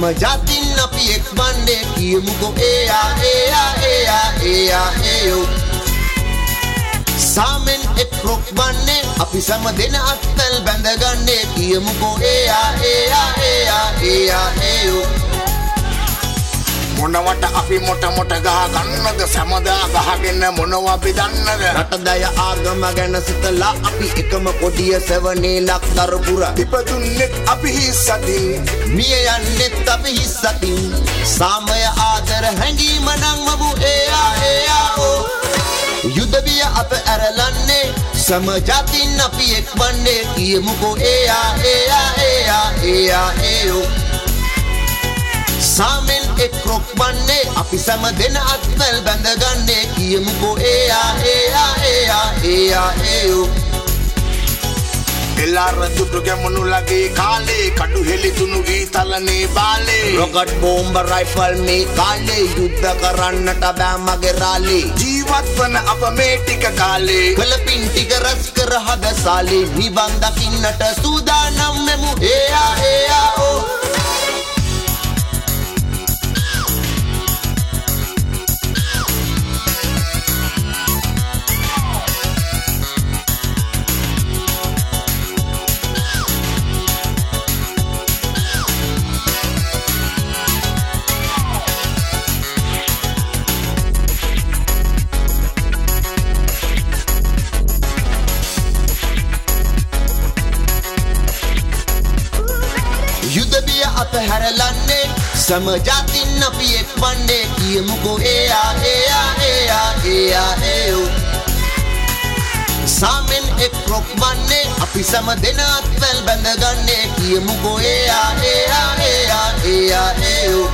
සමජාතින් අපි එක් වන්නේ කියමුකෝ එයා එයා එයා එයා එයෝ සාමෙන් එක් රොක් වන්නේ අපි සම දෙන අත්වැල් බැඳගන්නේ කියමුකෝ එයා එයා එයා එයා එයෝ මොනවට අපි මොට ගහ ගන්නද සමදා ගහගෙන මොනවා අපි දන්නද රටදය ආගම ගැන සිතලා අපි එකම කොඩිය සෙවනේ ලක්තරපුර ඉපදුන්නෙත් අපි හිස්සතින් මිය යන්නෙත් අපි හිස්සතින් සාමය ආදර හැඟීම නම් මබු එයා එයා ඕ යුද්ධබිය අප ඇරලන්නේ සමජාතින් අපි එක් වන්නේ කියමුකෝ එයා එයා එයා එයා එයෝ සාමෙන් එක් රොක් වන්නේ අපි සම දෙන අත්වැල් බැඳගන්නේ කියමුකෝ එයා එයා එයා එයා එයෝ එලාර දුටු ගැමුණු ලගේ කාලේ කඩු හෙලි තුනු ගීතලනේ බාලේ රොකට් බෝම්බ රයිෆල් මේ කාලේ යුද්ධ කරන්නට බෑ මගේ රාලේ ජීවත් වන අප මේ ටික කාලේ කලපින් ටික රස් කර හද සාලේ නිවන් දකින්නට සූදානම් මෙමු එයා එයා ඕ හැරලන්නේ සමජාතින් අපි එක් වන්නේ කියමුකෝ එයා එයා එයා එයා එයෝ සාමෙන් එක් රොක් වන්නේ අපි සම දෙන අත්වැල් බැඳගන්නේ කියමුකෝ එයා එයා එයා එයා එයෝ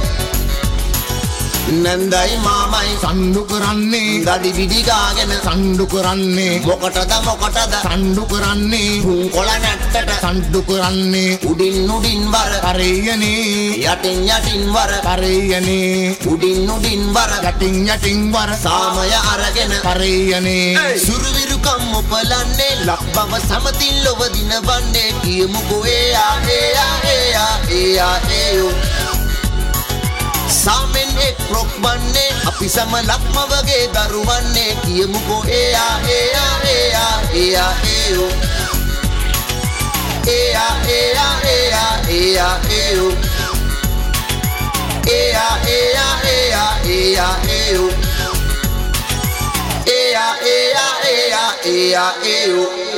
නන්දයි මාමයි සණ්ඩු කරන්නේ දඩි විඩි ගාගෙන සණ්ඩු කරන්නේ මොකටද සණ්ඩු කරන්නේ හුන් කොළ නැට්ටට සණ්ඩු කරන්නේ උඩින් වර කරේයනේ යටින් වර කරේයනේ උඩින් වර යටින් වර සාමය අරගෙන කරේයනේ සුරුවිරුකම් උපලන්නේ ලක්බව සමතින් ලොව දිනවන්නේ කියමුකෝ එයා එයා එයා එයා එයෝ සාමෙන් එක් රොක් වන්නේ අපි සම ලක්ම වගේ දරුවන්නේ කියමුකෝ එයා එයා එයා එයා එයෝ එයා එයා එයා එයා එයෝ එයා එයා එයා එයා එයෝ එයා එයා එයා එයා එයෝ